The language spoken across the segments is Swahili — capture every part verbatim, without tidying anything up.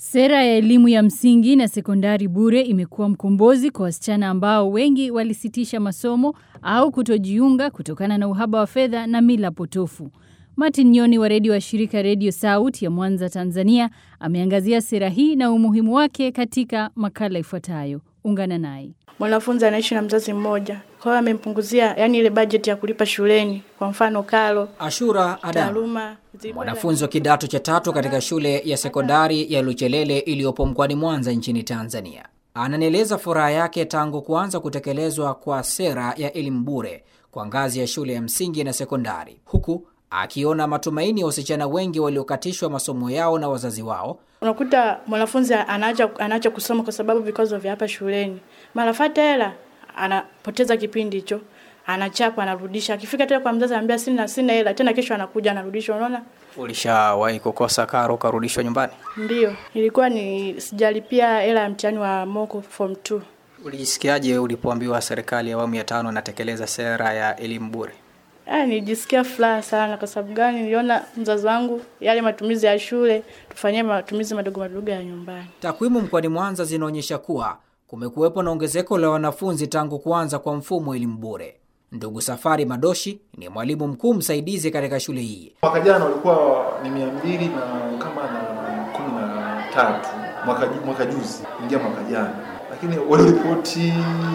Sera ya elimu ya msingi na sekondari bure imekuwa mkombozi kwa wasichana ambao wengi walisitisha masomo au kutojiunga kutokana na uhaba wa fedha na mila potofu. Martin Nyoni wa redio wa shirika Radio Sauti ya Mwanza, Tanzania, ameangazia sera hii na umuhimu wake katika makala ifuatayo. Ungana naye. Mwanafunzi anaishi na mzazi mmoja. Kwa hiyo amempunguzia yani ile budget ya kulipa shuleni, kwa mfano karo, Ashura Adam, mwanafunzi wa kidato cha tatu katika shule ya sekondari ya Luchelele iliyopo mkoani Mwanza nchini Tanzania. Ananieleza furaha yake tangu kuanza kutekelezwa kwa sera ya elimu bure kwa ngazi ya shule ya msingi na sekondari, huku akiona matumaini ya wasichana wengi waliokatishwa masomo yao na wazazi wao. Unakuta mwanafunzi anaacha anaacha kusoma kwa sababu because of hapa shuleni. Mara fata hela anapoteza kipindi hicho, anachapa, anarudisha. Akifika tena kwa mzazi anambia sina sina hela, tena kesho anakuja anarudisha, unaona? Ulishawahi kukosa karo karudishwa nyumbani? Ndio, ilikuwa ni sijalipia hela ya mtihani wa moko form two. Ulijisikiaje ulipoambiwa serikali ya awamu ya tano inatekeleza sera ya elimu bure? Ah, nilijisikia furaha sana kwa sababu gani? Niliona mzazi wangu yale matumizi ya shule tufanyie matumizi madogo madogo ya nyumbani. Takwimu mkoani Mwanza zinaonyesha kuwa kumekuwepo na ongezeko la wanafunzi tangu kuanza kwa mfumo elimu bure. Ndugu Safari Madoshi ni mwalimu mkuu msaidizi katika shule hii. Mwaka jana walikuwa ni mia mbili na kama na kumi na tatu mwaka mwaka juzi ingia mwaka jana. Lakini wale ripoti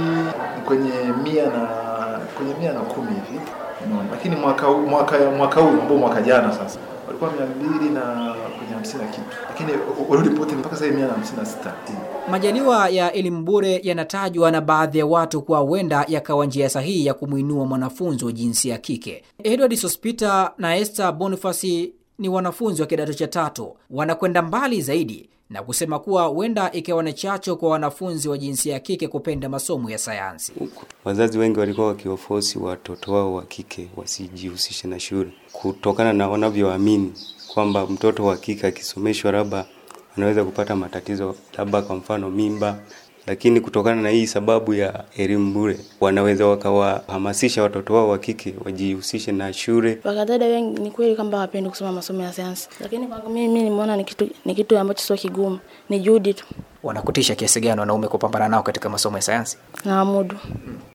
kwenye mia na kwenye mia na kumi hivi. No, lakini mwaka mwaka mwaka huu ambao mwaka jana sasa walikuwa mia mbili na kwenye hamsini na kitu. Lakini wale ripoti mpaka sasa mia na hamsini na sita. Majaliwa ya elimu bure yanatajwa na baadhi ya watu kwa huenda yakawa njia sahihi ya kumuinua mwanafunzi wa jinsia ya kike. Edward Sospita na Esther Boniface ni wanafunzi wa kidato cha tatu. Wanakwenda mbali zaidi na kusema kuwa huenda ikawa ni chacho kwa wanafunzi wa jinsia ya kike kupenda masomo ya sayansi. Wazazi wengi walikuwa wakiwafosi watoto wao wa kike wasijihusishe na shule kutokana na wanavyoamini kwamba mtoto wa kike akisomeshwa labda anaweza kupata matatizo, labda kwa mfano mimba. Lakini kutokana na hii sababu ya elimu bure wanaweza wakawahamasisha watoto wao wa kike wajihusishe na shule. Wakadada wengi ni kweli kwamba wapende kusoma masomo ya sayansi, lakini kwa mimi mimi nimeona ni kitu ni kitu ambacho sio kigumu, ni juhudi tu. Wanakutisha kiasi gani wanaume kupambana nao katika masomo ya sayansi? Na mudu.